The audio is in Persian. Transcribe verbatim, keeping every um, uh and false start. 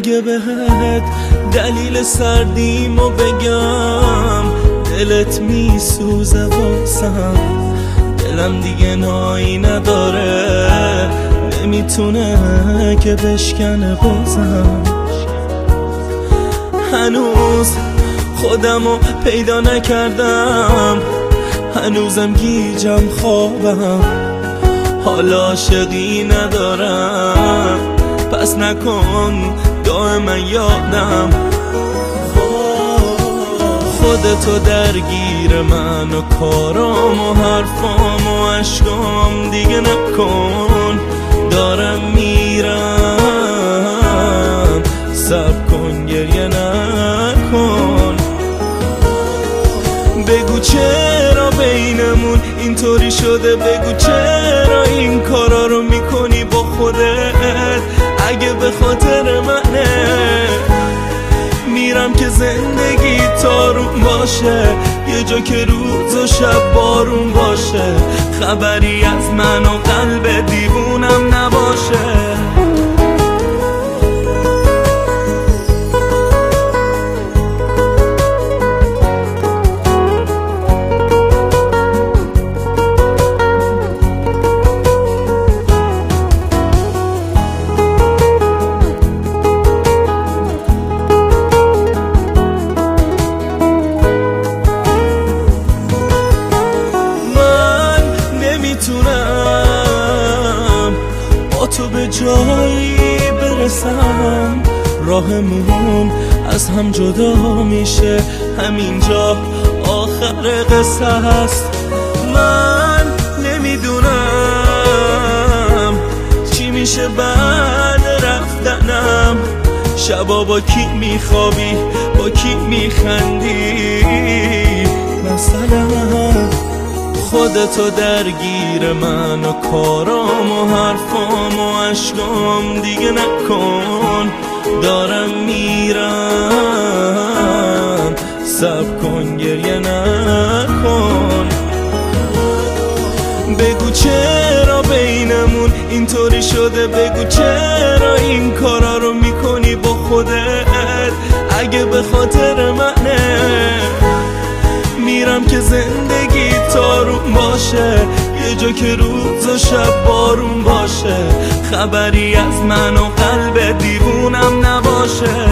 اگه بهت دلیل سردیمو بگم دلت میسوزه واسم، دلم دیگه نایی نداره نمیتونه که بشکنه بازم. هنوز خودمو پیدا نکردم، هنوزم گیجم خوابم، حالا عاشقی ندارم پس نکن دائما یادم. خودتو درگیر من و کارام و حرفام و عشقام دیگه نکن، دارم میرم صبر کن گریه نکن. بگو چرا بینمون اینطوری شده، بگو چرا این کارا رو میکنی با خودت. اگه به خاطر منه میرم که زندگی تارون باشه، یه جا که روز و شب بارون باشه، خبری از من و قلب دیوونم نباشه. تو به جایی برسم راهمون از هم جدا میشه، همینجا آخر قصه هست. من نمیدونم چی میشه بعد رفتنم، شبا با کی میخوابی با کی میخندی مثلا. خودتو درگیر من و کارام و حرفام و عشقام دیگه نکن، دارم میرم صبر کن گریه نکن. بگو چرا بینمون اینطوری شده، بگو چرا این کارا رو میکنی با خودت. اگه به خاطر منه میرم که زندگی تارون باشه، یه جا که روز و شب بارون باشه، خبری از من و قلب دیوونم نباشه.